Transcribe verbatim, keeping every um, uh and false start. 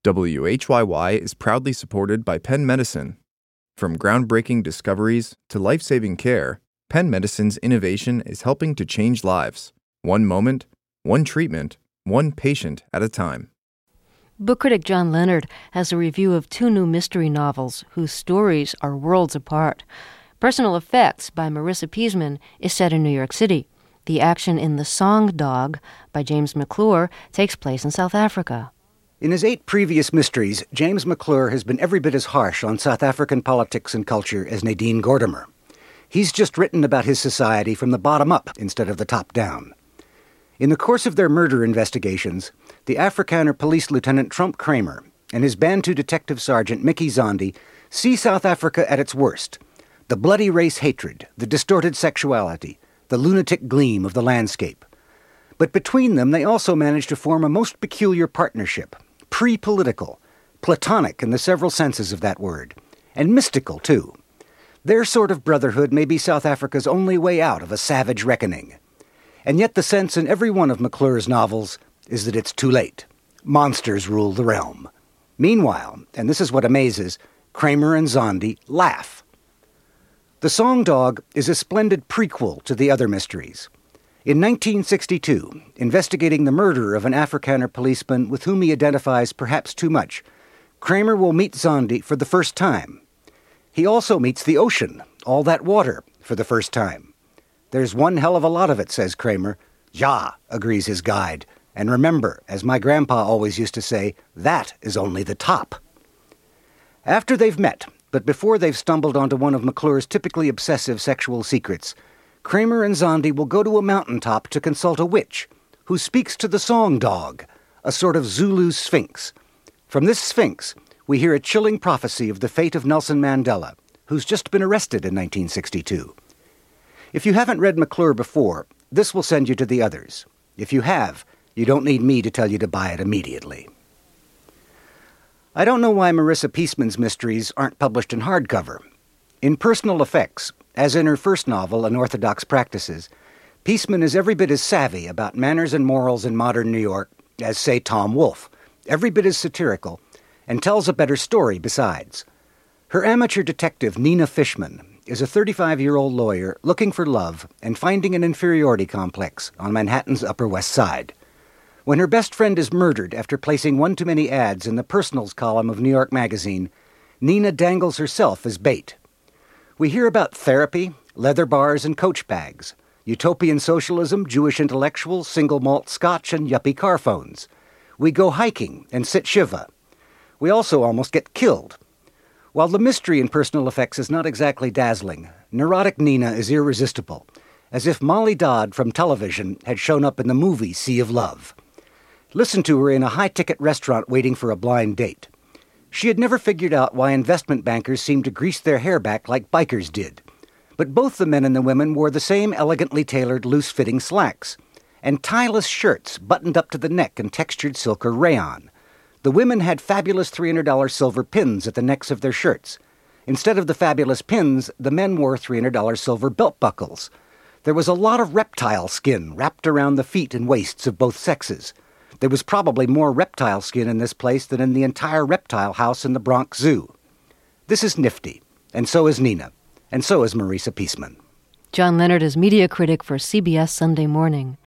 W H Y Y is proudly supported by Penn Medicine. From groundbreaking discoveries to life-saving care, Penn Medicine's innovation is helping to change lives, one moment, one treatment, one patient at a time. Book critic John Leonard has a review of two new mystery novels whose stories are worlds apart. Personal Effects by Marissa Peasman is set in New York City. The action in The Song Dog by James McClure takes place in South Africa. In his eight previous mysteries, James McClure has been every bit as harsh on South African politics and culture as Nadine Gordimer. He's just written about his society from the bottom up instead of the top down. In the course of their murder investigations, the Afrikaner Police Lieutenant Trump Kramer and his Bantu Detective Sergeant Mickey Zondi see South Africa at its worst. The bloody race hatred, the distorted sexuality, the lunatic gleam of the landscape. But between them, they also manage to form a most peculiar partnership. Pre-political, platonic in the several senses of that word, and mystical, too. Their sort of brotherhood may be South Africa's only way out of a savage reckoning. And yet the sense in every one of McClure's novels is that it's too late. Monsters rule the realm. Meanwhile, and this is what amazes, Kramer and Zondi laugh. The Song Dog is a splendid prequel to the other mysteries. In nineteen sixty-two, investigating the murder of an Afrikaner policeman with whom he identifies perhaps too much, Kramer will meet Zondi for the first time. He also meets the ocean, all that water, for the first time. There's one hell of a lot of it, says Kramer. Ja, agrees his guide. And remember, as my grandpa always used to say, that is only the top. After they've met, but before they've stumbled onto one of McClure's typically obsessive sexual secrets, Kramer and Zondi will go to a mountaintop to consult a witch, who speaks to the Song Dog, a sort of Zulu sphinx. From this sphinx, we hear a chilling prophecy of the fate of Nelson Mandela, who's just been arrested in nineteen sixty-two. If you haven't read McClure before, this will send you to the others. If you have, you don't need me to tell you to buy it immediately. I don't know why Marissa Peasman's mysteries aren't published in hardcover. In Personal Effects, as in her first novel, Unorthodox Practices, Peasman is every bit as savvy about manners and morals in modern New York as, say, Tom Wolfe, every bit as satirical, and tells a better story besides. Her amateur detective, Nina Fishman, is a thirty-five-year-old lawyer looking for love and finding an inferiority complex on Manhattan's Upper West Side. When her best friend is murdered after placing one too many ads in the personals column of New York Magazine, Nina dangles herself as bait. We hear about therapy, leather bars, and coach bags, utopian socialism, Jewish intellectuals, single malt scotch, and yuppie car phones. We go hiking and sit Shiva. We also almost get killed. While the mystery in Personal Effects is not exactly dazzling, neurotic Nina is irresistible, as if Molly Dodd from television had shown up in the movie Sea of Love. Listen to her in a high-ticket restaurant waiting for a blind date. She had never figured out why investment bankers seemed to grease their hair back like bikers did. But both the men and the women wore the same elegantly tailored, loose-fitting slacks, and tie-less shirts buttoned up to the neck in textured silk or rayon. The women had fabulous three hundred dollars silver pins at the necks of their shirts. Instead of the fabulous pins, the men wore three hundred dollars silver belt buckles. There was a lot of reptile skin wrapped around the feet and waists of both sexes. There was probably more reptile skin in this place than in the entire reptile house in the Bronx Zoo. This is nifty, and so is Nina, and so is Marissa Peasman. John Leonard is media critic for C B S Sunday Morning.